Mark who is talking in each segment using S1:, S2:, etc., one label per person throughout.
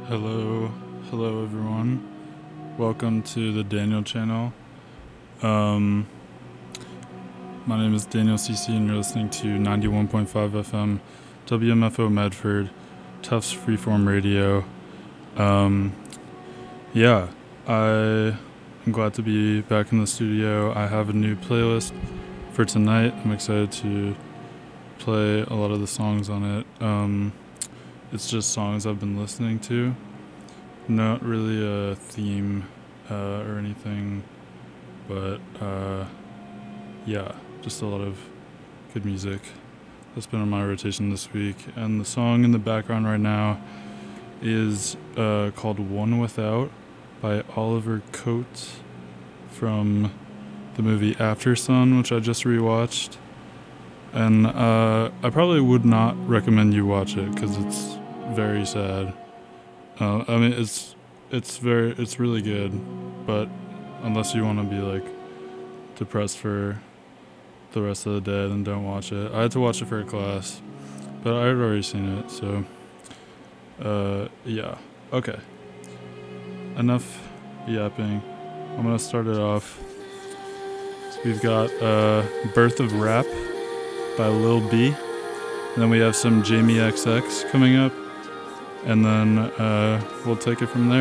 S1: Hello, hello everyone. Welcome to the Daniel channel. My name is Daniel CC and you're listening to 91.5 FM, WMFO Medford, Tufts Freeform Radio. I'm glad to be back in the studio. I have a new playlist for tonight. I'm excited to play a lot of the songs on it. It's just songs I've been listening to. Not really a theme or anything, but just a lot of good music that's been on my rotation this week. And the song in the background right now is called One Without by Oliver Coates from the movie Aftersun, which I just rewatched. And I probably would not recommend you watch it because it's very sad. It's really good, but unless you want to be like depressed for the rest of the day, then don't watch it. I had to watch it for a class, but I had already seen it, so okay. Enough yapping. I'm gonna start it off. We've got Birth of Rap by Lil B, and then we have some Jamie XX coming up, and then we'll take it from there.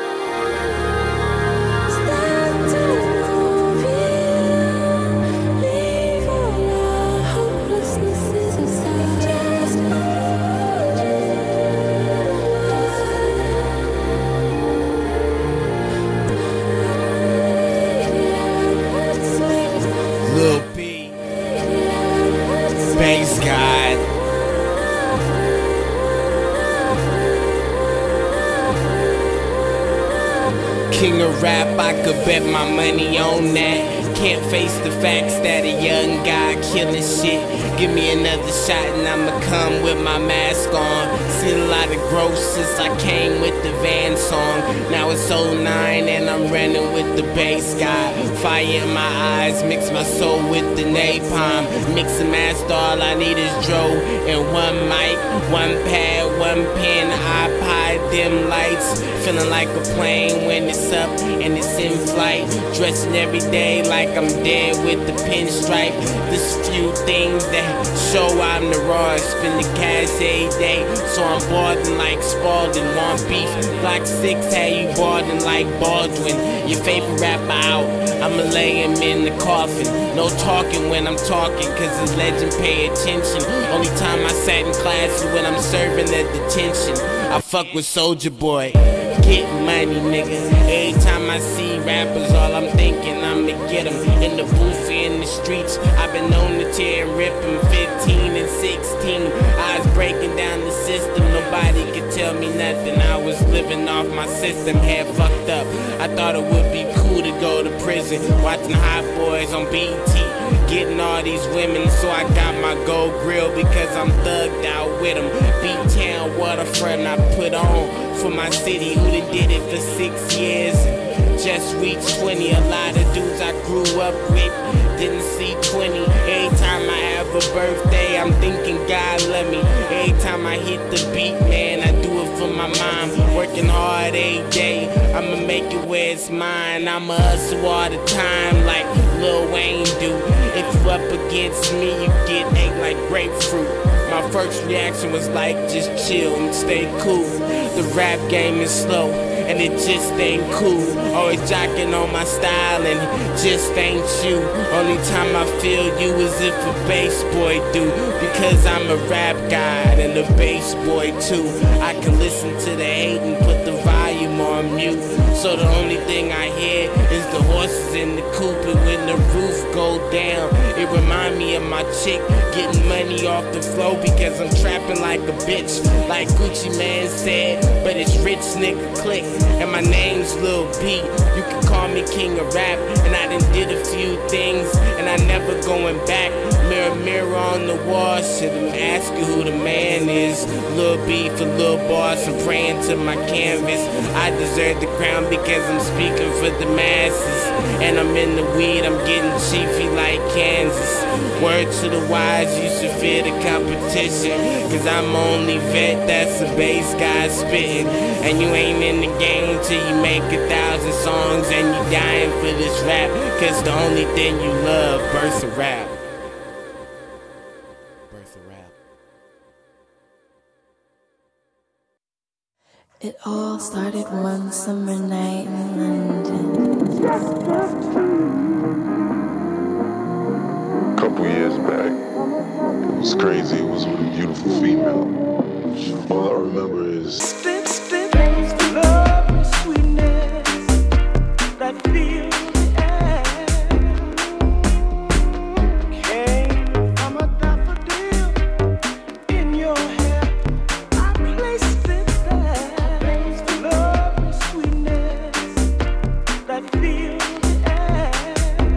S2: Lil B, Bass God. King of rap, I could bet my money on that. Can't face the facts that a young guy killing shit. Give me another shot and I'ma come with my mask on. Seen a lot of growth since I came with the Van song. Now it's 09 and I'm running with the bass guy. Fire in my eyes, mix my soul with the napalm. Mix and master, all I need is dro and one mic, one pad, one pen, iPod, dim lights. Feeling like a plane when it's up and it's in flight. Dressing every day like I'm dead with the pinstripe. There's few things that show I'm the raw. Spend the cash every day, so I'm balding like Spalding. Want beef, Block 6 had you balding like Baldwin. Your favorite rapper out, I'ma lay him in the coffin. No talking when I'm talking, cause his legend pay attention. Only time I sat in class is when I'm serving at detention. I fuck with Soulja Boy, get money, nigga. Every time I see rappers, all I'm thinking I'ma get them. In the booth, in the streets, I've been known to tear and rip them. 15 and 16, I was breaking down the system. Nobody could tell me nothing. I was living off my system, head fucked up. I thought it would be cool to go to prison, watching Hot Boys on BT, getting all these women. So I got my gold grill because I'm thugged out with them. B-Town waterfront I put on for my city, who done did it for 6 years. Just reached 20, a lot of dudes I grew up with didn't see 20. Every time I have a birthday, I'm thinking God love me. Every time I hit the beat, man, I do it for my mom. Working hard every day, I'ma make it where it's mine. I'ma hustle all the time like Lil Wayne do. If you up against me, you get ate like grapefruit. My first reaction was like, just chill and stay cool. The rap game is slow and it just ain't cool. Always jocking on my style and it just ain't you. Only time I feel you is if a bass boy do. Because I'm a rap god and a bass boy too. I can listen to the hate and put the volume on mute. So the only thing I hear is the horses in the coop. And when the roof go down, it remind me of my chick getting money off the floor. Because I'm trapping like a bitch, like Gucci Man said. But it's rich nigga click, and my name's Lil B. You can call me king of rap, and I done did a few things, and I never going back. Mirror, mirror on the wall, shit, I'm asking who the man plan is. Little beef for little boss, I'm praying to my canvas. I deserve the crown because I'm speaking for the masses. And I'm in the weed, I'm getting chiefy like Kansas. Word to the wise, you should fear the competition. Cause I'm only vet, that's the bass guy spitting. And you ain't in the game till you make 1,000 songs. And you dying for this rap, cause the only thing you love, birth of rap. Birth of rap.
S3: It all started one summer night in London.
S4: A couple years back, it was crazy. It was with a beautiful female. All I remember is
S5: love and sweetness that fills the air. Came from a daffodil in your hair. I placed it there. Love and sweetness that fills the air.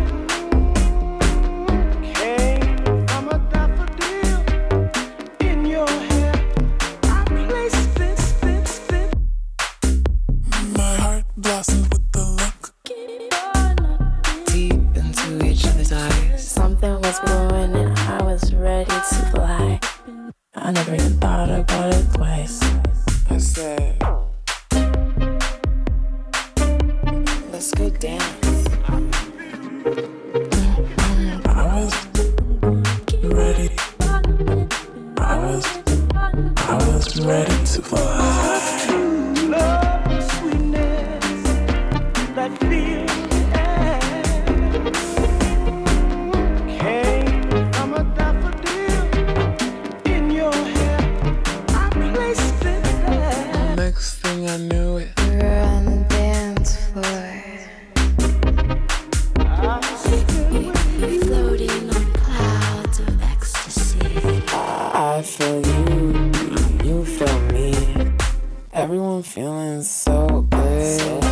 S5: Came from a daffodil in your hair. I placed it.
S6: My heart blossomed with the look.
S3: Deep into each other's eyes. Something was brewing and I was ready to fly. I never even thought about it twice. I said, let's go dance.
S6: I was ready. I was ready to fly.
S5: Love and sweetness that fills the air. Came from a daffodil in your hair. I placed it there.
S6: Next thing I knew it.
S3: We were on the dance floor, floating on clouds of ecstasy.
S6: I feel you, you feel me. Everyone feeling so good.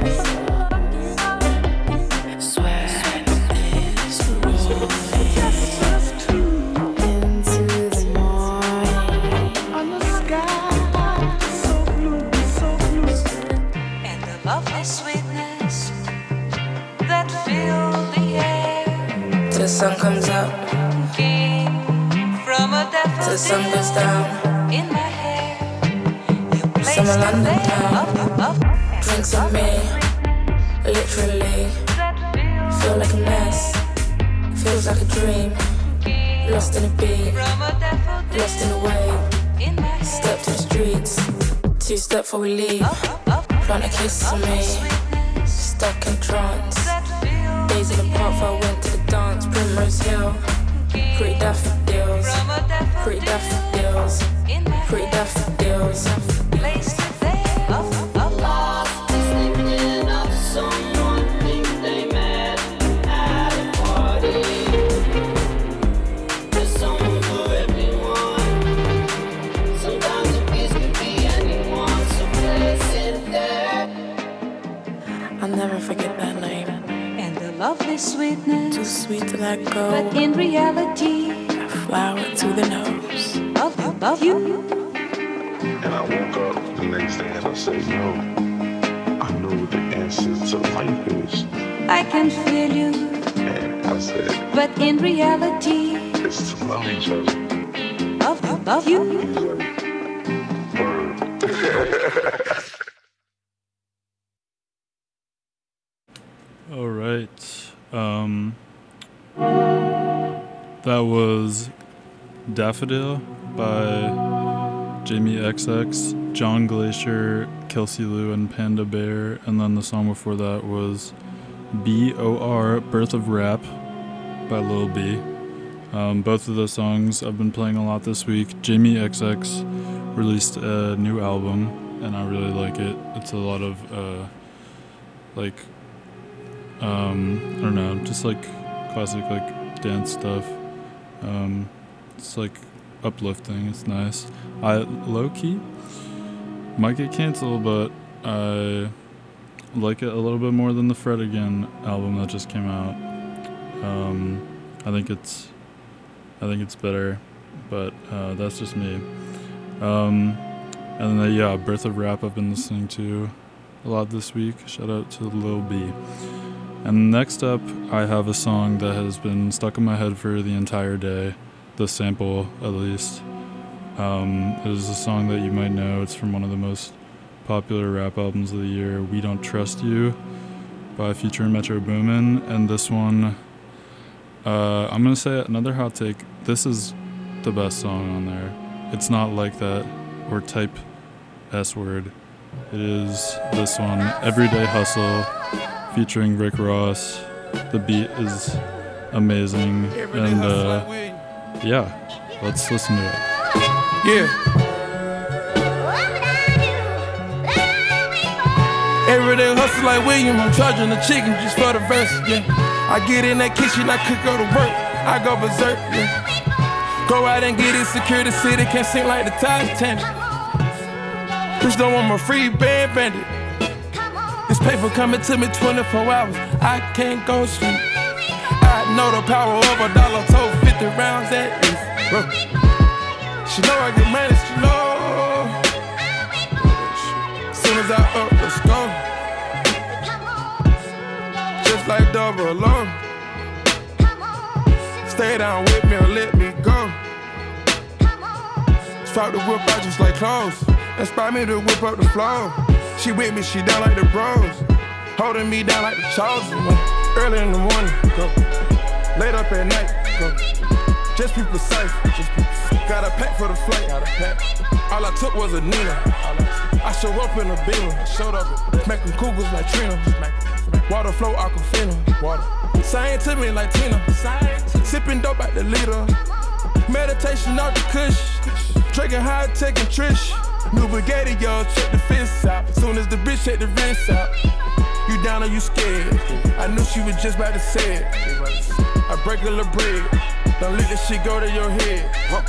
S3: Sweat is rolling
S5: Just two
S3: into the morning.
S5: on the sky, so blue, so blue.
S7: And the lovely sweetness that filled the air
S3: Till the sun comes up,
S7: came from a
S3: till the sun goes
S7: daffodil
S3: down.
S7: in my hair. You placed
S3: Summer
S7: it
S3: London
S7: there.
S3: town. Drinks on me, literally. Feel like a mess, feels like a dream. Lost in a beat,
S7: From a daffodil
S3: lost in a wave.
S7: in my hair.
S3: Step to the streets, two-step before we leave. Plant a kiss on me, stuck in trance. Days in the park, I went to the dance. Primrose Hill, pretty daffodils,
S7: From a
S3: pretty
S7: daffodil
S3: daffodils,
S7: in my
S3: pretty
S7: hair.
S3: daffodils.
S7: Placed it there.
S8: Thinking of someone think they met at a party. There's someone for everyone. Sometimes a piece could be anyone, so place it there.
S3: I'll never forget that night.
S7: And the lovely sweetness,
S3: Too sweet to let go.
S7: but in reality,
S3: A flower to the nose.
S7: of you.
S4: and I woke up the next day and I said, yo, I know what the answer to life is.
S7: I can feel you,
S4: And I said,
S7: but in reality,
S4: it's to love each other.
S7: of you.
S4: He was like, word.
S1: All right. That was Daffodil by Jamie XX, John Glacier, Kelsey Lou, and Panda Bear. And then the song before that was BOR, Birth of Rap by Lil B. Both of those songs I've been playing a lot this week. Jamie XX released a new album, and I really like it. It's a lot of, I don't know, just like classic like dance stuff. It's like uplifting. It's nice. I low key might get canceled, but I like it a little bit more than the Fred Again album that just came out. I think it's better, but that's just me. And then, yeah, Birth of Rap I've been listening to a lot this week. Shout out to Lil B. And next up, I have a song that has been stuck in my head for the entire day, the sample at least. It is a song that you might know. It's from one of the most popular rap albums of the year, We Don't Trust You by Future and Metro Boomin. And this one, I'm going to say another hot take. This is the best song on there. It's not Like That or Type S Word. It is this one, Everyday Hustle, featuring Rick Ross. The beat is amazing. And yeah, let's listen to it.
S9: Yeah. Everyday hustle like William, I'm charging the chicken just for the verse, yeah. I get in that kitchen, I could go to work, I go berserk, yeah. Go out and get it, secure the city, can't sing like the Titanic. Bitch don't want my free band bandit. This paper coming to me 24 hours, I can't go sleep. I know the power of $1, told 50 rounds at least. She know I get money, she know. Soon as I up, let's go. Just like double O. Stay down with me or let me go. Swap the whip out just like clothes. Inspire me to whip up the flow. She with me, she down like the bros. Holding me down like the chosen one. Early in the morning, go. Late up at night, go. Just be precise, Got a pack for the flight, All I took was a Nina. I show up in a Beamer, making cougars like Trina. Water flow, Aquafina. Science to me like Tina. Sipping dope out the liter. Meditation out the kush. Drinking high tech and Trish. New Bugatti, y'all, check the fence out. Soon as the bitch check the rinse out. You down or you scared? I knew she was just about to say it. I break a little bread. Don't let this shit go to your head.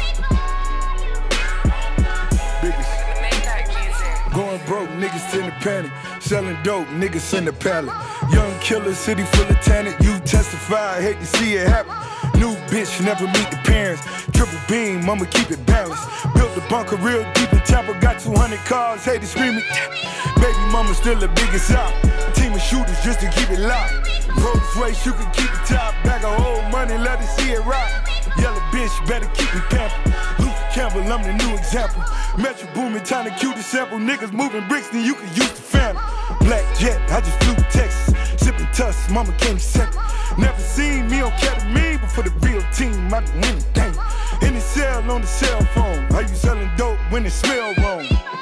S10: Biggest. Going broke, niggas in the panic. Selling dope, niggas in the pallet. Young killer, city full of talent. You testify, I hate to see it happen. New bitch, never meet the parents. Triple beam, mama keep it balanced. Built the bunker real deep in Tampa. Got 200 cars, hate to scream it. Baby mama still the biggest out. Team of shooters just to keep it locked. Rolls Royce, you can keep it top. Bag of old money, let it see it rock. Yellow bitch, better keep it pampered. Luther Campbell, I'm the new example. Metro Boomin, time to cue the sample. Niggas moving bricks, then you can use the family. Black jet, I just flew to Texas. Sipping tuss, mama came second. Never seen me on ketamine, but for the real team, I can win the game. In the cell, on the cell phone. How you selling dope when it smell wrong?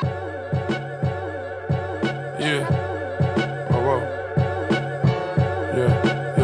S9: Yeah. Oh, whoa. Yeah.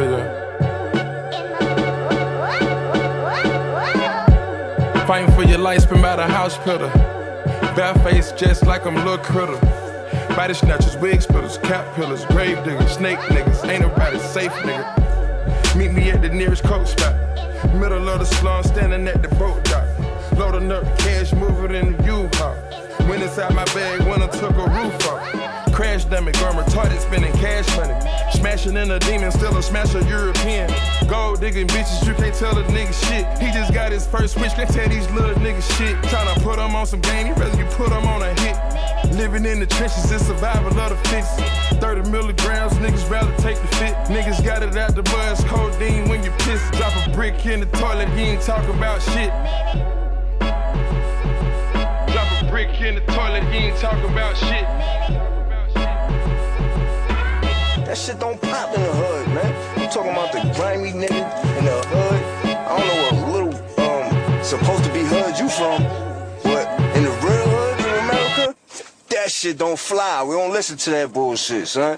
S9: Fighting for your life, spin by the house pillar. Bare face, just like I'm Lil' Critter. Body snatchers, wig splitters, cap pillars, grave diggers, snake niggas. Ain't nobody safe, nigga. Meet me at the nearest coke spot. Middle of the slum, standing at the boat dock. Loading up the cash, moving in the U-Haul. Went inside my bag when I took a roof off. Crash dummy, gone retarded, spending cash money. Smashing in a demon, still a smasher European. Gold digging bitches, you can't tell a nigga shit. He just got his first switch, can't tell these little niggas shit. Tryna put him on some game, he rather you put him on a hit. Living in the trenches, it's survival of the fittest. 30 milligrams, niggas rather take the fit. Niggas got it out the buzz, codeine when you piss. Drop a brick in the toilet, you ain't talking about shit. Drop a brick in the toilet, you ain't talking about shit.
S11: That shit don't pop in the hood, man. I'm talking about the grimy nigga in the hood. I don't know what little supposed to be hood you from, but in the real hood in America, that shit don't fly. We don't listen to that bullshit, son.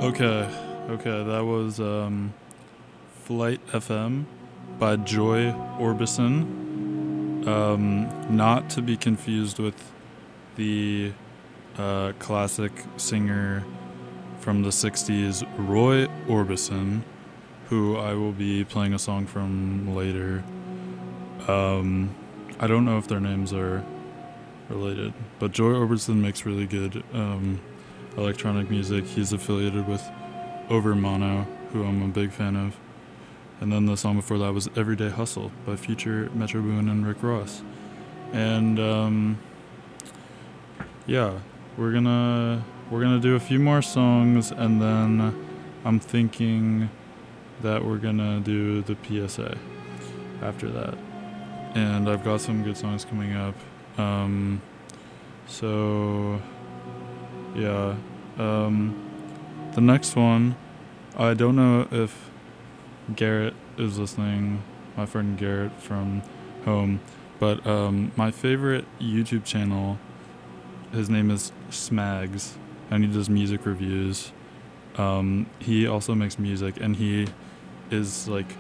S1: Okay, that was Flight FM by Joy Orbison. Not to be confused with the classic singer from the 60s, Roy Orbison, who I will be playing a song from later. I don't know if their names are related, but Joy Orbison makes really good electronic music. He's affiliated with Over Mono, who I'm a big fan of. And then the song before that was Everyday Hustle by Future, Metro Boomin, and Rick Ross. And yeah, we're gonna do a few more songs, and then I'm thinking that we're gonna do the PSA after that. And I've got some good songs coming up. So yeah, the next one, I don't know if Garrett is listening, my friend Garrett from home, but my favorite YouTube channel, his name is Smags, and he does music reviews. He also makes music, and he is like,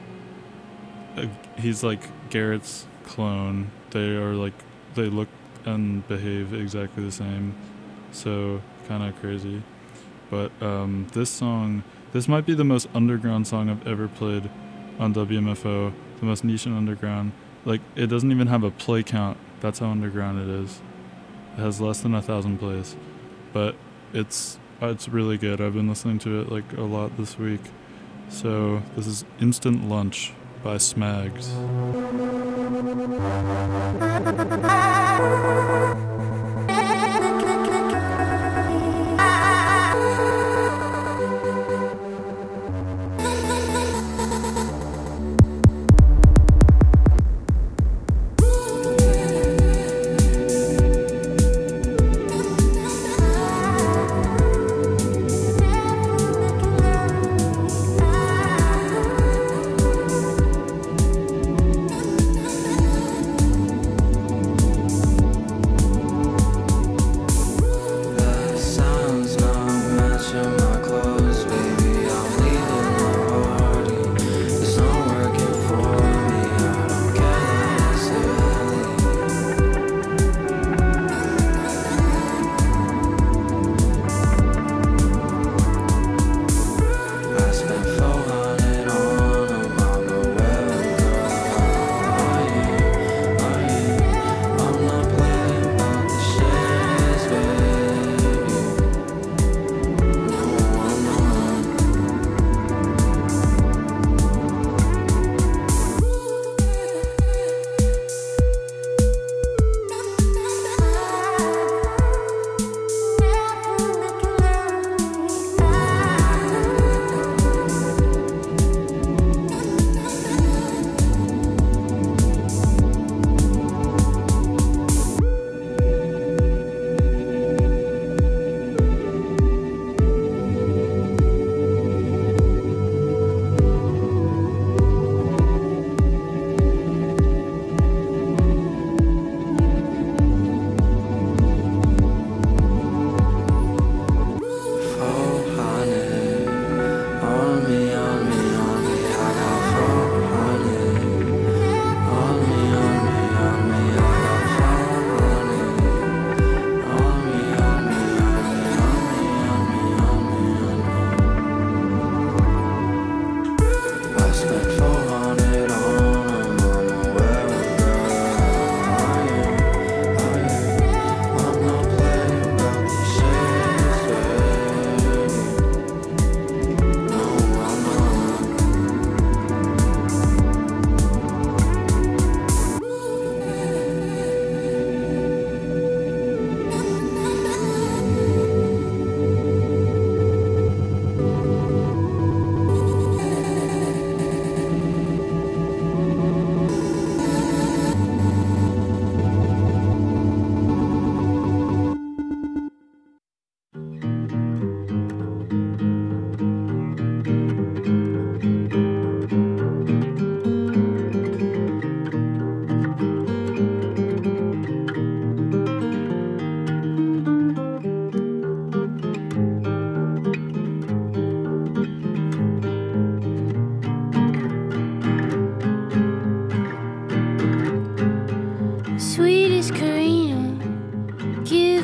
S1: he's like Garrett's clone. They look and behave exactly the same, so kind of crazy. But this might be the most underground song I've ever played on WMFO, the most niche and underground. Like, it doesn't even have a play count. That's how underground it is. It has less than 1,000 plays, but it's really good. I've been listening to it like a lot this week. So this is Instant Lunch by Smags.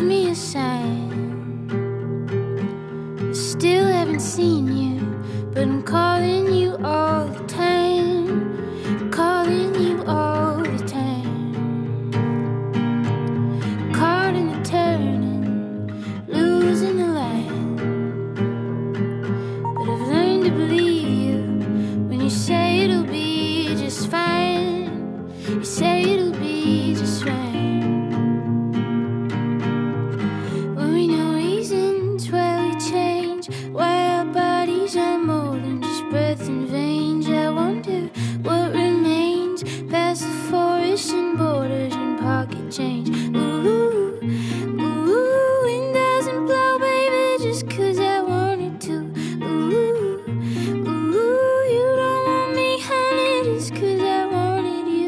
S3: me a sign. I still haven't seen you, but I'm calling you all the time. Calling you all the time. Caught in the turning, losing the line. But I've learned to believe you when you say it'll be just fine. You say it'll be just fine. When we know reasons why we change, why our bodies are more than just breath and veins. I wonder what remains past the forest and borders and pocket change. Ooh, ooh, wind doesn't blow, baby, just 'cause I want it to. Ooh, ooh, you don't want me, honey, just 'cause I wanted you.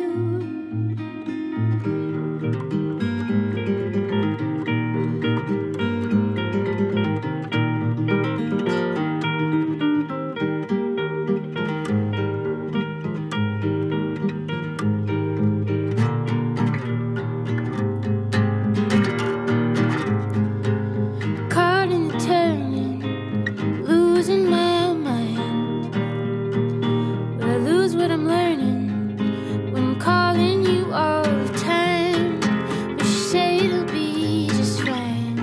S3: Caught in the turning, losing my mind. Will I lose what I'm learning when I'm calling you all the time? But you say it'll be just fine.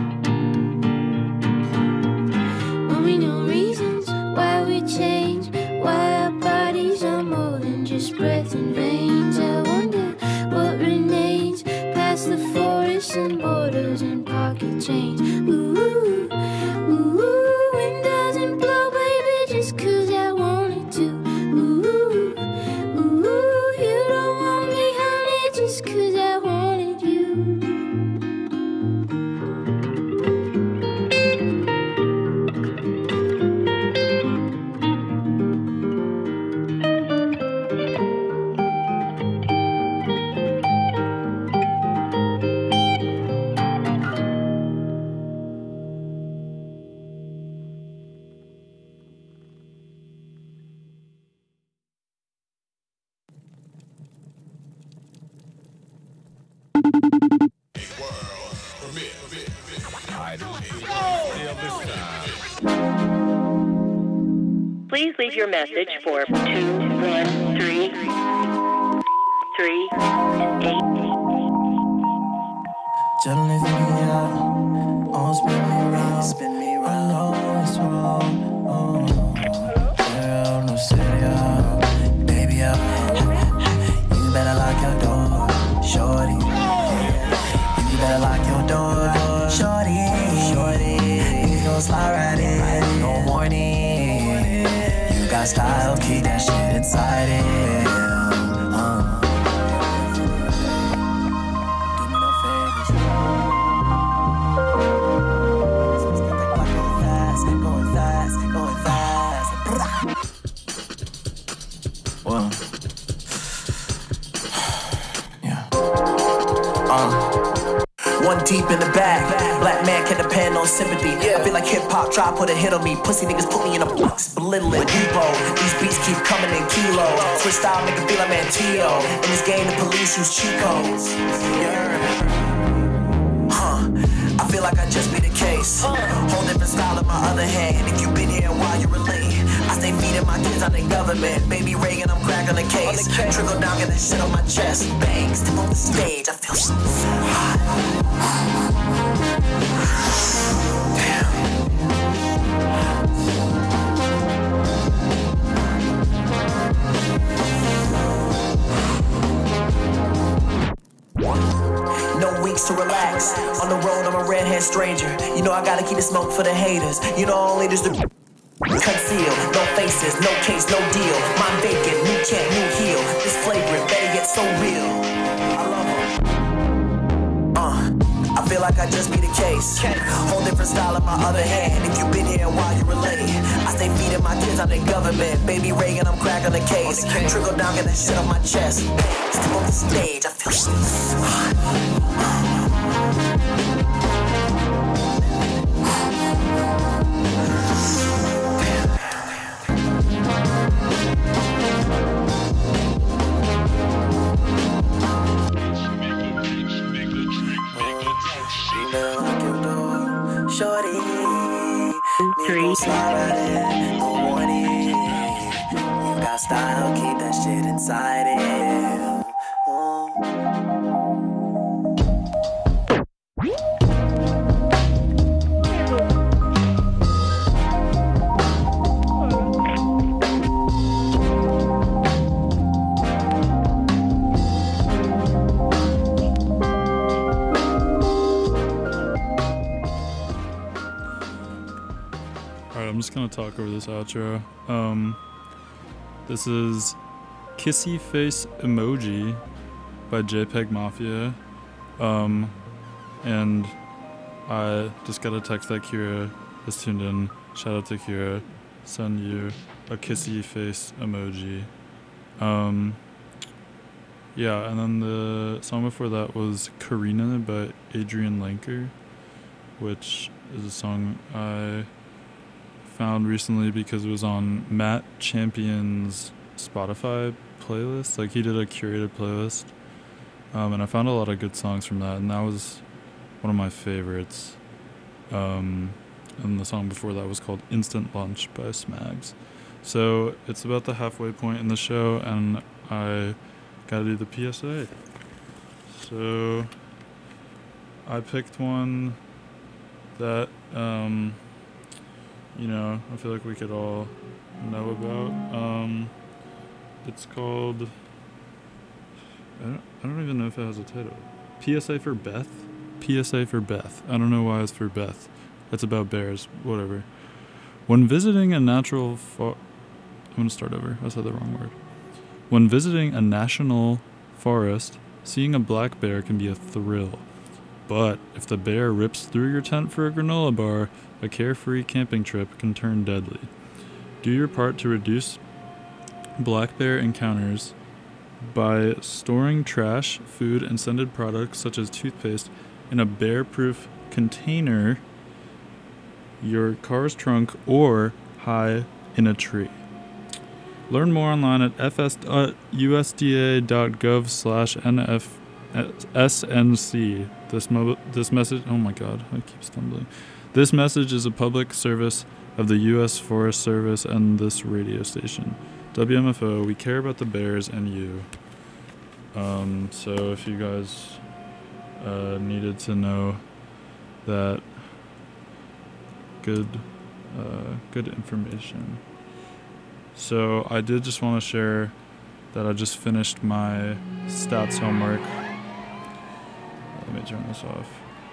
S3: When we know reasons why we change, why our bodies are more than just breath and veins. I wonder what remains past the forests and borders and pocket change. Ooh, ooh, wind doesn't blow, baby, just 'cause I want it to. Ooh, ooh, you don't want me, honey, just 'cause I wanted you.
S12: Please leave your message for 21338.
S13: Just lift me up, oh, spin me round, I know it's wrong, oh, girl, no serious, baby, up, you better lock your door, shorty, you better lock your door, shorty, you gon' slide right in, no warning, you got style, keep that shit inside it. One deep in the bag, black man can't depend on sympathy. I feel like hip hop try put a hit on me. Pussy niggas put me in a box, belittling depot. These beats keep coming in kilos. Switch style, make it feel like Mantio. In this game, the police use cheat codes. I feel like I just be the case. Whole different style in my other hand. If you been here while you relate, I stay feeding my kids on the government. Baby Reagan, I'm cracking the case. Trickle down, get that shit on my chest. Bang, step on the stage, I feel so hot. No weeks to relax. On the road, I'm a redhead stranger. You know I gotta keep the smoke for the haters. You know only there's the conceal. No faces, no case, no deal. Mind vacant, new chant, new heel. This flagrant, better get so real. I love them. I feel like I just be the case. Whole different style in my other hand. If you been here while you relate, I stay feeding my kids on the government. Baby Reagan, I'm cracking the case. Trickle down, get that shit on my chest. Step on the stage, I feel so hot. She never like it
S12: 3.
S13: Slide right in, don't want it. You got style, keep that shit inside it.
S1: I'm just gonna talk over this outro. This is Kissy Face Emoji by JPEG Mafia. And I just got a text that Kira is tuned in. Shout out to Kira. Send you a kissy face emoji. Yeah, and then the song before that was Karina by Adrian Lenker, which is a song I found recently because it was on Matt Champion's Spotify playlist. Like, he did a curated playlist, and I found a lot of good songs from that, and that was one of my favorites. And the song before that was called Instant Lunch by Smags. So it's about the halfway point in the show, and I gotta do the PSA. So I picked one that I feel like we could all know about. It's called, I don't even know if it has a title. PSA for Beth? PSA for Beth. I don't know why it's for Beth. It's about bears, whatever. When visiting a natural I'm going to start over. I said the wrong word. When visiting a national forest, seeing a black bear can be a thrill. But if the bear rips through your tent for a granola bar, a carefree camping trip can turn deadly. Do your part to reduce black bear encounters by storing trash, food, and scented products such as toothpaste in a bear-proof container, your car's trunk, or high in a tree. Learn more online at fs.usda.gov/SNC. This message, oh my god, I keep stumbling. This message is a public service of the U.S. Forest Service and this radio station. WMFO, we care about the bears and you. So if you guys needed to know that, good information. So I did just want to share that I just finished my stats homework. Let me turn this off.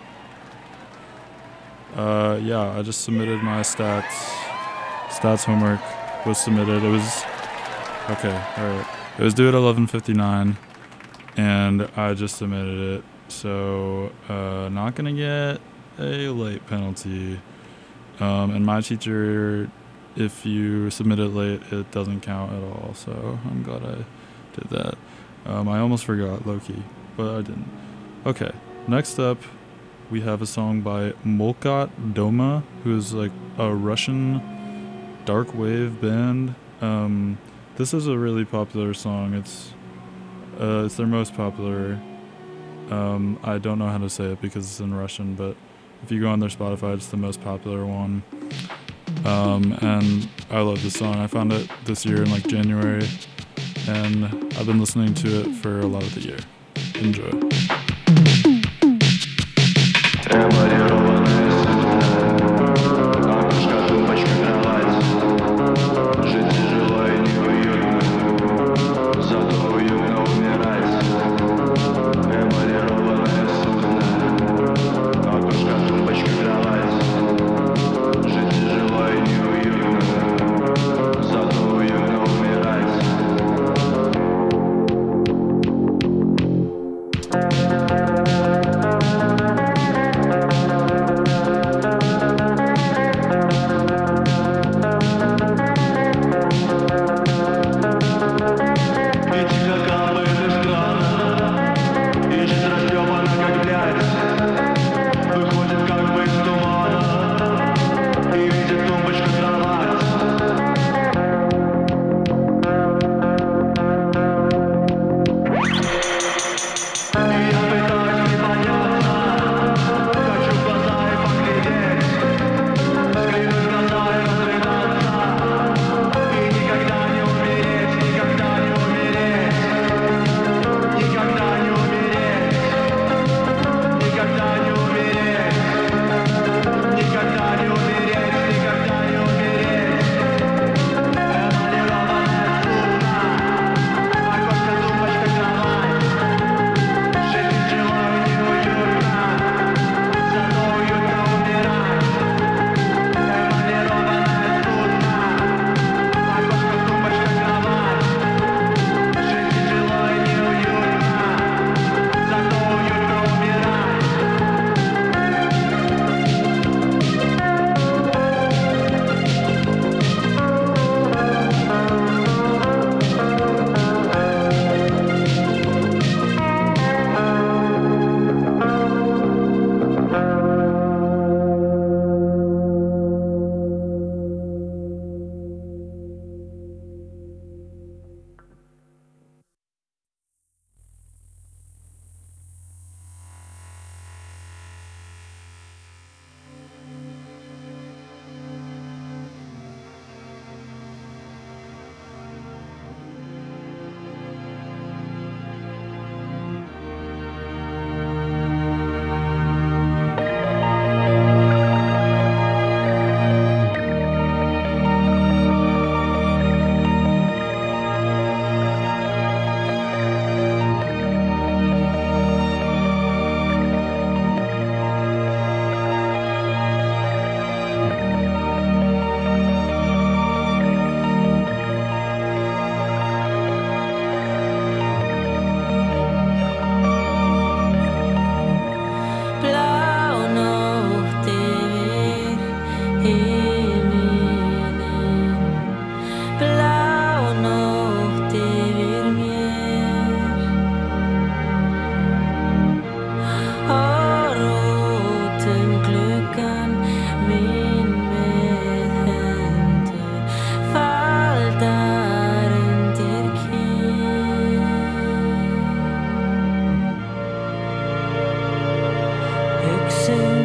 S1: Yeah, I just submitted my stats homework was submitted. It was okay, alright. It was due at 11:59 and I just submitted it. So not gonna get a late penalty. And my teacher, if you submit it late, it doesn't count at all. So I'm glad I did that. I almost forgot, low-key, but I didn't. Okay, next up, we have a song by Molkat Doma, who is like a Russian dark wave band. This is a really popular song. It's their most popular. I don't know how to say it because it's in Russian, but if you go on their Spotify, it's the most popular one. And I love this song. I found it this year in like January, and I've been listening to it for a lot of the year. Enjoy.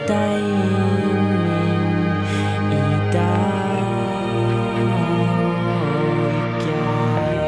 S14: deg inn i deg og jeg.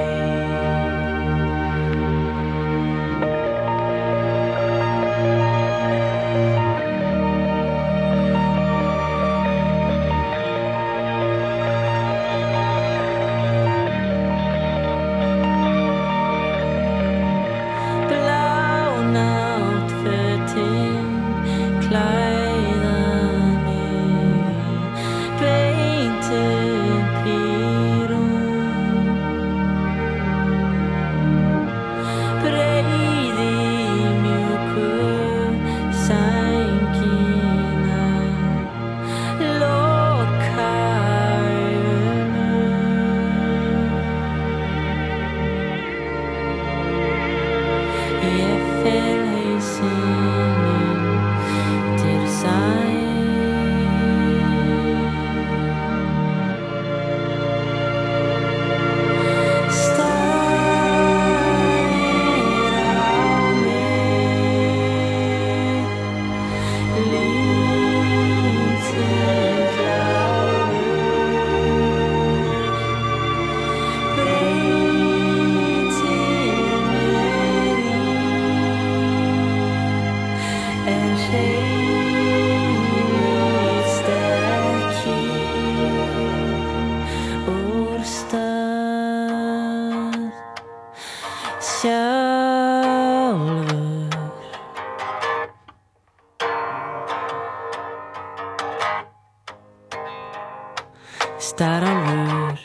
S14: Staralur.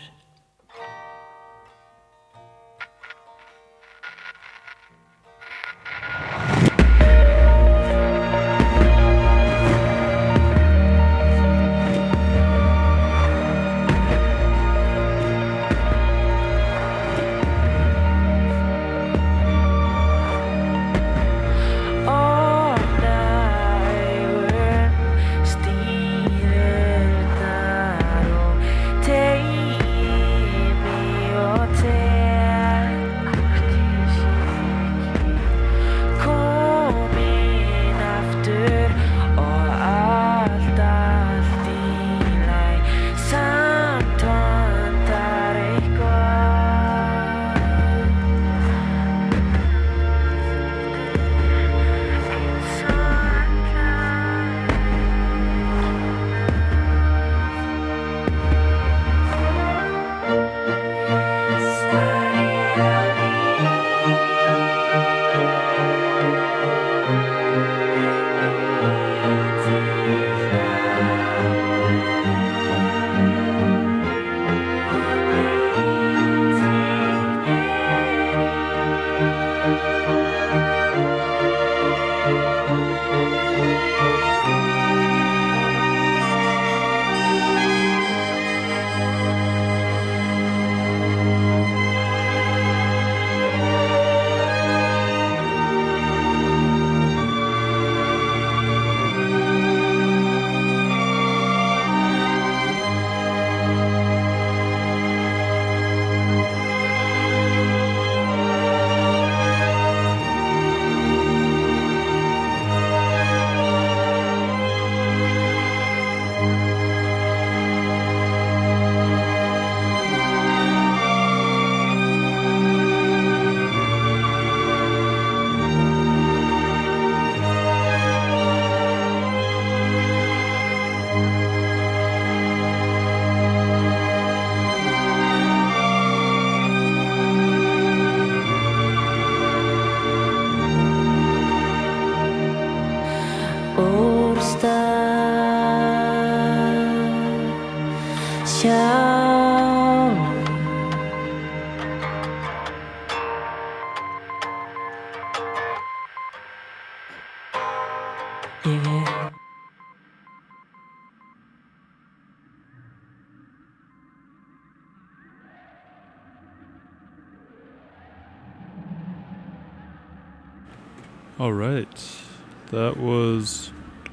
S1: All right, that was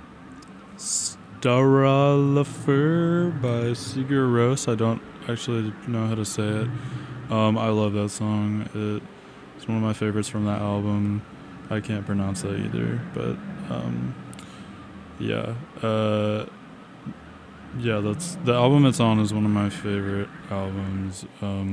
S1: Staralafur by Sigur Rós. I don't actually know how to say it. I love that song. It's one of my favorites from that album. I can't pronounce that either, but yeah. Yeah, that's the album it's on is one of my favorite albums.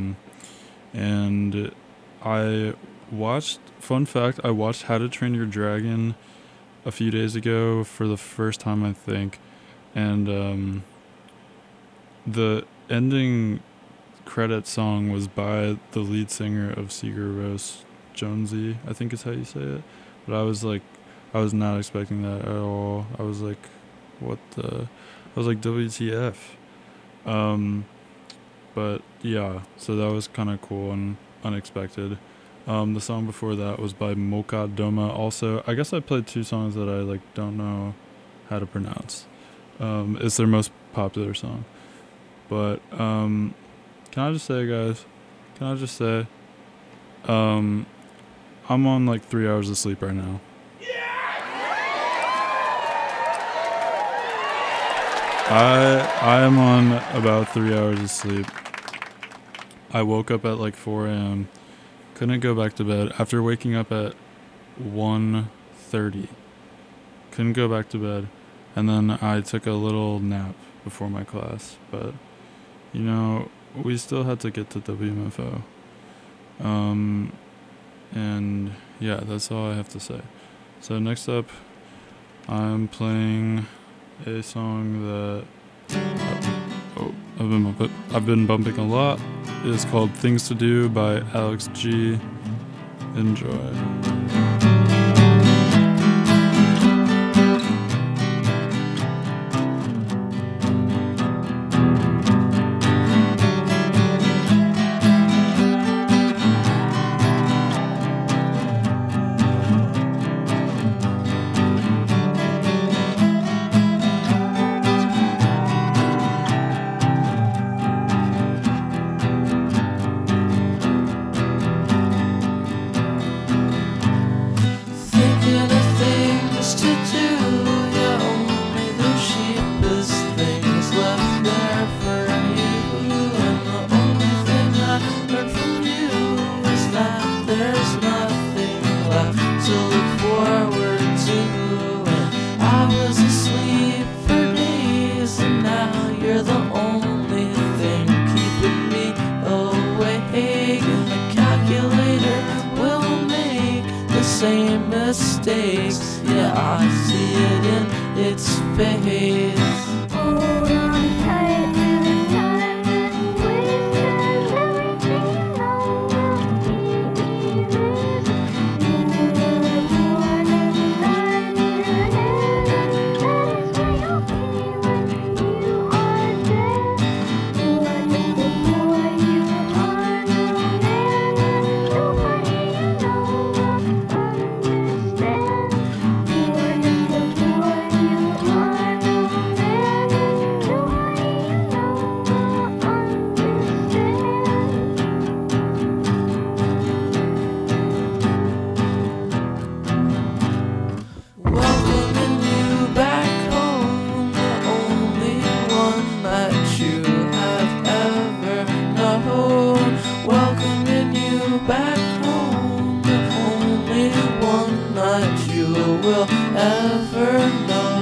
S1: And I watched, fun fact, I watched How to Train Your Dragon a few days ago for the first time, I think. And the ending credit song was by the lead singer of Sigur Rós, Jonesy, I think is how you say it. But I was not expecting that at all. I was like, what the? I was like, WTF. But yeah, so that was kind of cool and unexpected. The song before that was by Mocha Doma. Also, I guess I played two songs that I like don't know how to pronounce. It's their most popular song. But can I just say, guys? Can I just say? I'm on like 3 hours of sleep right now. I am on about 3 hours of sleep. I woke up at like 4 a.m. Couldn't go back to bed after waking up at 1:30. Couldn't go back to bed. And then I took a little nap before my class. But, you know, we still had to get to WMFO. And yeah, that's all I have to say. So next up, I'm playing a song that I've been bumping a lot. It's called Things to Do by Alex G. Enjoy.
S13: Mistakes, yeah, I see it in its face. Hold on tight to the time and wasted everything over easy. You were born in the night your head, that is where you'll be when you are dead. You are just a boy, you are no man, nobody you know will understand. You are just a boy, you are no man, nobody you know will understand. Welcoming you back home, the only one that you have ever known. Welcoming you back home, the only one that you will ever know.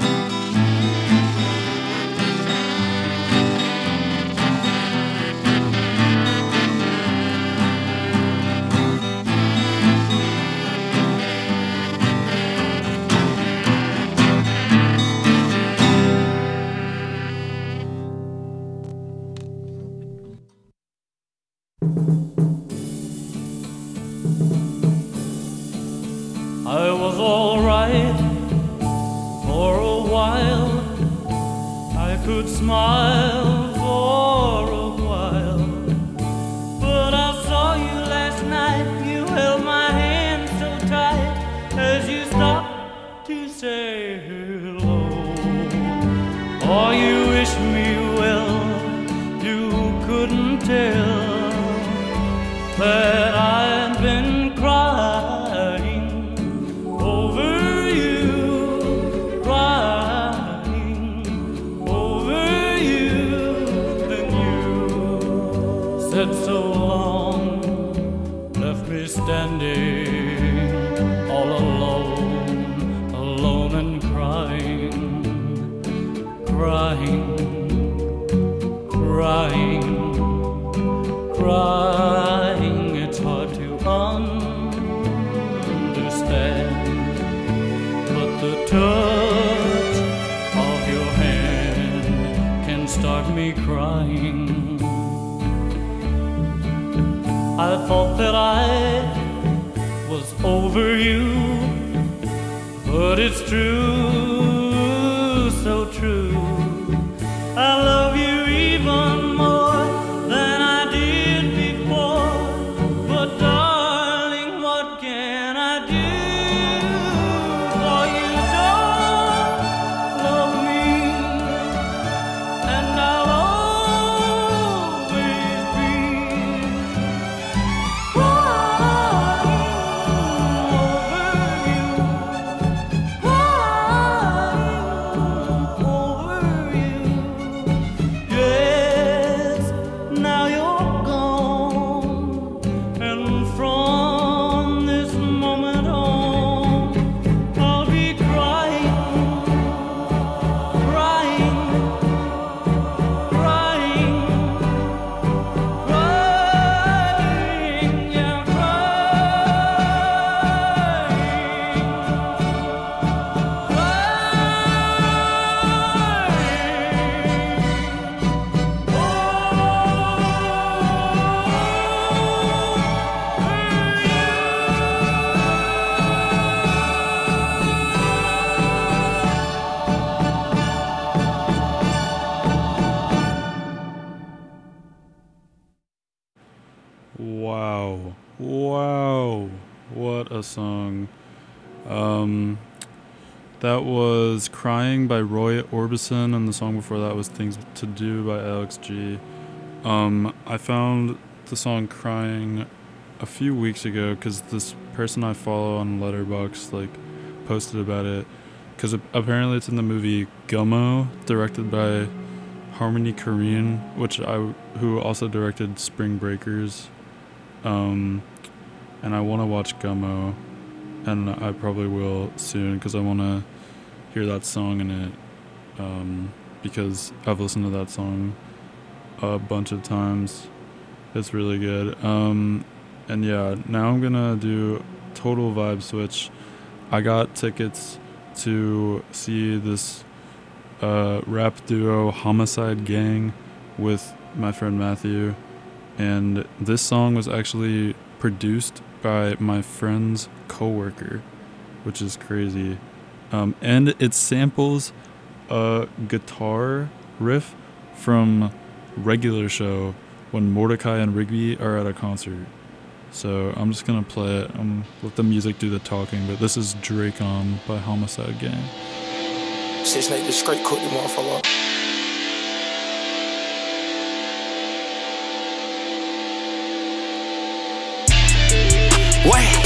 S15: I was alright for a while. I could smile for a while. But I saw you last night. You held my hand so tight as you stopped to say hello. Oh, you wish me well. You couldn't tell that I'd been crying over you, crying over you. Then you said so long, left me standing all alone, alone and crying. crying, crying, crying. It's hard to understand, but the touch of your hand can start me crying. I thought that I was over you, but it's true, so true. I love you even more than I did before. But darling, what can I do? For you don't love me, and I'll always be
S1: Wow. Wow. What a song. That was Crying by Roy Orbison, and the song before that was Things to Do by Alex G. I found the song Crying a few weeks ago because this person I follow on Letterboxd posted about it, because apparently it's in the movie Gummo, directed by Harmony Korine, who also directed Spring Breakers. And I want to watch Gummo, and I probably will soon because I want to hear that song in it, because I've listened to that song a bunch of times. It's really good. And yeah, now I'm gonna do total vibe switch. I got tickets to see this rap duo Homicide Gang with my friend Matthew, and this song was actually produced by my friend's coworker, which is crazy. And it samples a guitar riff from Regular Show when Mordecai and Rigby are at a concert. So I'm just gonna play it. Let the music do the talking, but this is Drake On by Homicide Gang.
S16: Six Nate just straight cooked the motherfucker. What?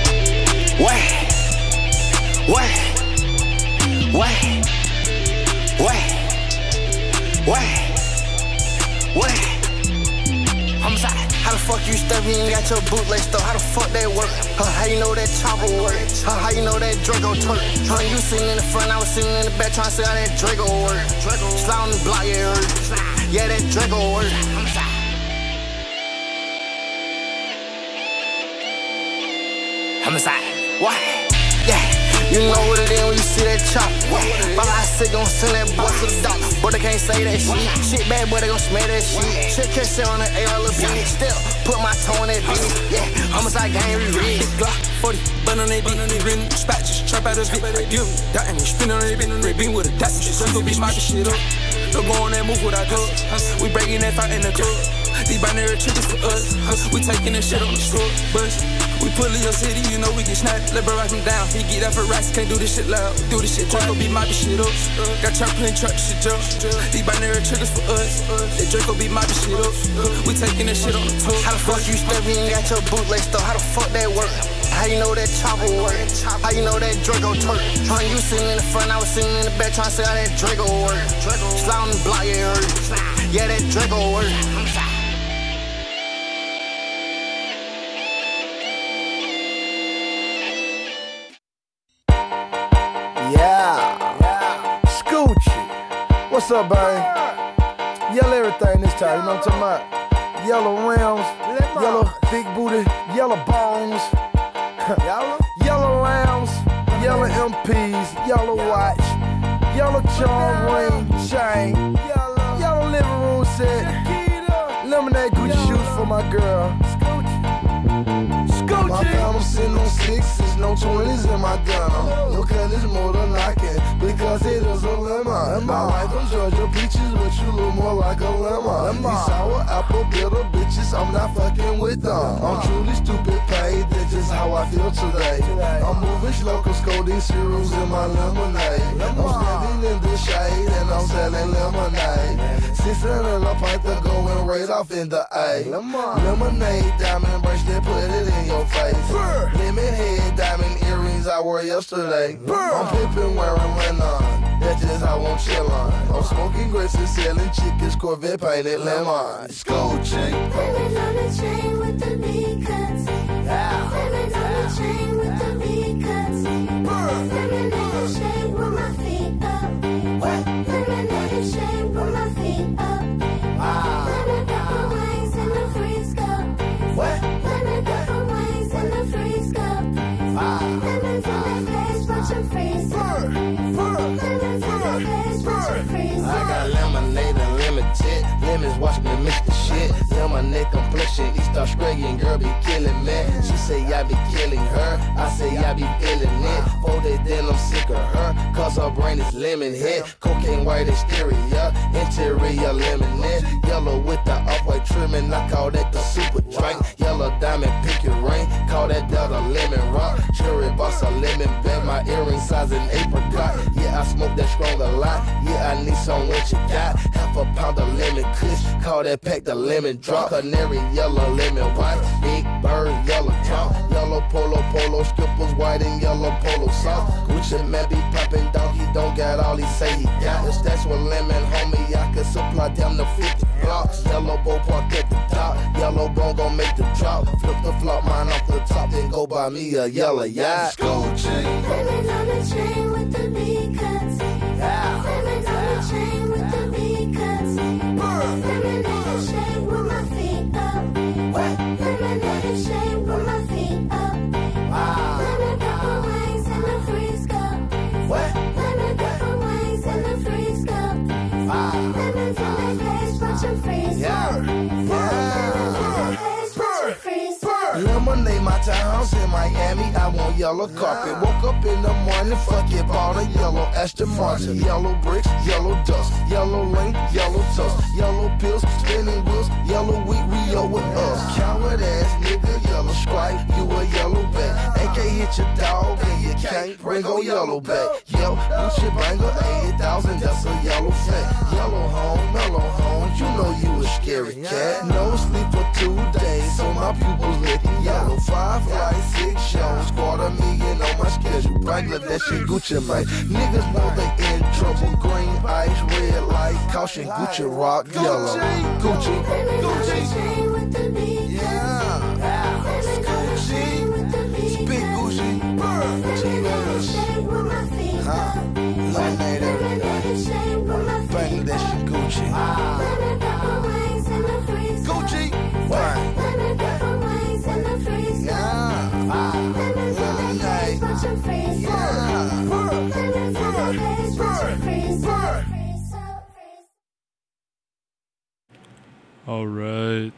S16: Homicide, how the fuck you step in and got your bootleg stuff? How the fuck that work? How you know that chopper work? How you know that Draco twerk? You sitting in the front, I was sitting in the back trying to see how that Draco work. Slide on the block, yeah, hurt. Yeah, that Draco work. Homicide, what? Yeah, you know what it is when you see that chop. But I say gon' send that boy to the doctor, but they can't say that shit. Shit bad, boy, they gon' smell that shit. Shit can't sit on the AR, little bitch. Still, put my toe on that bitch. Yeah, Homicide Gang, read. Big Glock, 40, bun on that bitch. Written dispatches, trap out of it. You, that and you spin on that bitch. Red beam with a dot. Shit, so go bitch, my shit up. Don't go on that move with our club. We breaking that fight in the club. These binary triggers for us. We taking that shit on the store bus. We pull in your city, you know we get sniped. Let bro rock him down. He get out for racks, can't do this shit loud. Do this shit, Draco be my shit up. Got trap playing truck shit jump. These binary triggers for us. That Draco be my shit up. We taking that shit on the tour. How the fuck you step in and got your bootleg stuff? How the fuck that work? How you know that chopper work? How you know that Draco twerk? You sitting in the front, I was sitting in the back trying to see how that Draco work. Slide on the block, yeah, hurt. Yeah, that Draco work.
S10: What's up, babe? Yell everything this time, you know what I'm talking about? Yellow rims, yellow big booty, yellow bones, yellow lambs, yellow MPs, yellow watch, yellow charm ring, chain, yellow living room set, lemonade Gucci shoes for my girl. My fam sitting on sixes, no 20s in my gun. Your cut is more than I can, because it is a lemon. I like them Georgia peaches, but you look more like a lemon. These sour apple bitter bitches, I'm not fucking with them. I'm truly stupid paid, that's just how I feel today. I'm moving slow, cause codeine cereals in my lemonade. I'm standing in the shade, and I'm selling lemonade. 600 a pint to going right off in the A. Lemonade, diamond bracelet, put it in your face. Lemon head, diamond earrings I wore yesterday. I'm pimping wearing linen, that's just how I'm chillin'. I'm smoking grapes and selling chickens, Corvette painted lemon. School chain.
S17: Lemon on the chain with the V cuts. Lemon on the chain with the V cuts. Lemonade shade with my feet up. Lemonade shade with my feet up. Lemon pepper wings in the freeze cup. Lemon pepper wings in the freeze cup. Lemons in the face, watch them freeze up. Lemons in the face, watch them freeze up.
S16: I got lemonade unlimited. Lemons watch me mix the shit. Lemonade complexion, East Australian girl be killing me. She say I be killing her, I say I be feeling it. 4 days then I'm sick of her, cause her brain is lemon head. Cocaine white exterior, interior lemonade. Yellow with the off-white trimming, I call that the super drink. Yellow diamond pinky ring, call that Delta lemon rock. Cherry boss a lemon bag, my earring size an apricot. Yeah, I smoke that strong a lot, yeah, I need some what you got. Half a pound of lemon kush, call that pack the lemon drop. Canary yellow, lemon white, big bird, yellow top. Yellow polo, skippers white and yellow polo sauce. Gucci man be poppin' dog, he don't got all he say he got. If that's what lemon, homie, I could supply down to 50 blocks. Yellow bow park at the top, yellow bone gon' make the drop. Flip the flop, mine off the top, then go buy me a yellow yacht. Gold chain.
S17: Lemon on the chain with the V cuts. Lemon on the chain with the V cuts. Lemonade shade with my feet up. Lemonade shade with my feet up. Lemon pepper wings in the freeze cup. Lemon pepper wings in the freeze cup. Lemons in the face, watch them freeze up. Lemons in the face, watch them freeze up.
S10: Lemonade, my townhouse in Miami, I want yellow carpet. Woke up in the morning, fuck it, bought a yellow Aston Martin. Yellow bricks, yellow dust, yellow lane, yellow toast, yellow pills, spinning wheels, yellow wheat, Rio with us. Coward ass nigga, yellow stripe, you a yellow back. AK hit your dog and you can't bring on yellow back. Yo, Gucci banger, 80,000, that's a yellow fat. Yellow home, mellow home, you know you a scary cat. No sleep for 2 days, so my pupils lit yellow. 5 flights, 6 shows, $250,000 on my schedule. Bangladesh and Gucci, man. Niggas know they in trouble. Green ice, red light, caution, Gucci rock, yellow. Gucci, Gucci. Yeah. Gucci. Big Gucci. G-Letters. Lemonade every day. Bangladesh and Gucci. Gucci. Bang.
S1: All right.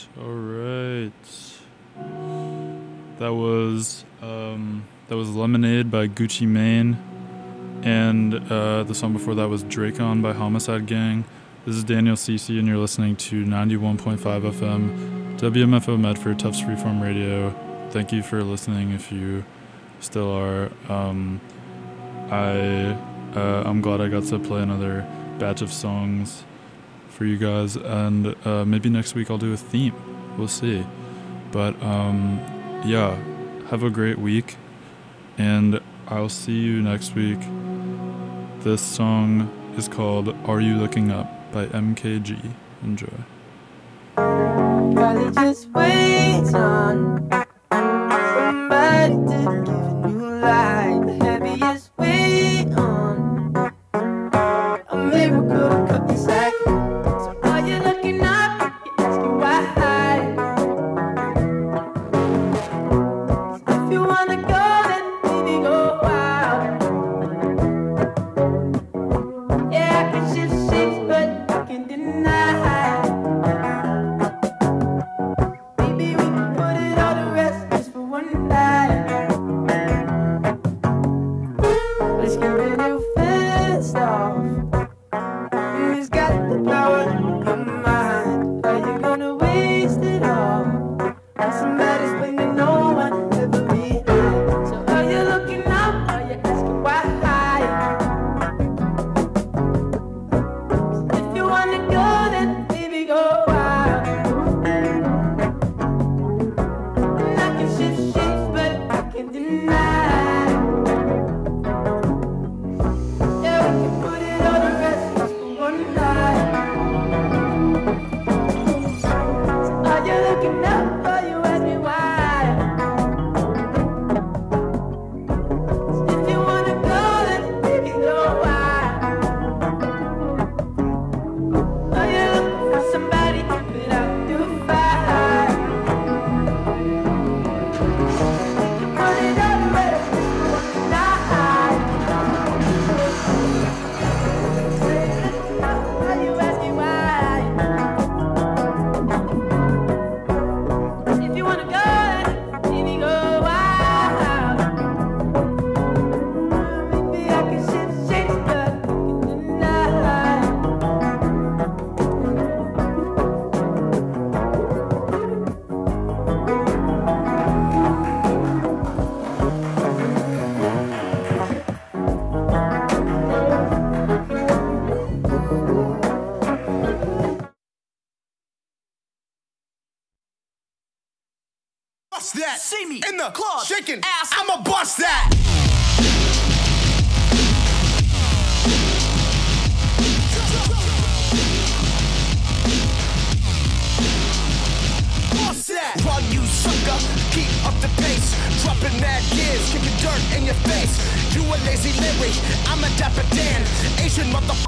S1: That was Lemonade by Gucci Mane, and the song before that was Dracon by Homicide Gang. This is Daniel Cece, and you're listening to 91.5 FM, WMFO Medford, Tufts Freeform Radio. Thank you for listening if you still are. I'm glad I got to play another batch of songs for you guys, and maybe next week I'll do a theme. We'll see. But yeah, have a great week, and I'll see you next week. This song is called Are You Looking Up by MKG. Enjoy.
S5: Probably just wait on somebody to give you life. The heaviest weight on a miracle. I can shift shapes, but I can't deny. Maybe we can put it all to rest just for one night. Let's get real fast off. Who's got the power of mind? Are you gonna waste it all on somebody's spending no one ever behind? So are you looking up? Are you asking why? If you wanna go, then baby go wild. And I can shift shapes, but I can't deny. Yeah, we can put it all to rest just for one night. So are you looking up? Are you asking why? If you wanna go, then baby go wild. Are you looking for somebody to put out your fire? Put it all to rest just for one night. Are you asking why? If you wanna go, then baby go wild. Maybe I can shift shapes, but I can deny.
S16: Bust that. See me in the club shaking ass. I'ma bust that. Bust that. Run, you sucker. Keep up the pace. Dropping mad gears. Kicking dirt in your face. You a lazy Larry. I'm a Dapper Dan. Asian motherfucker.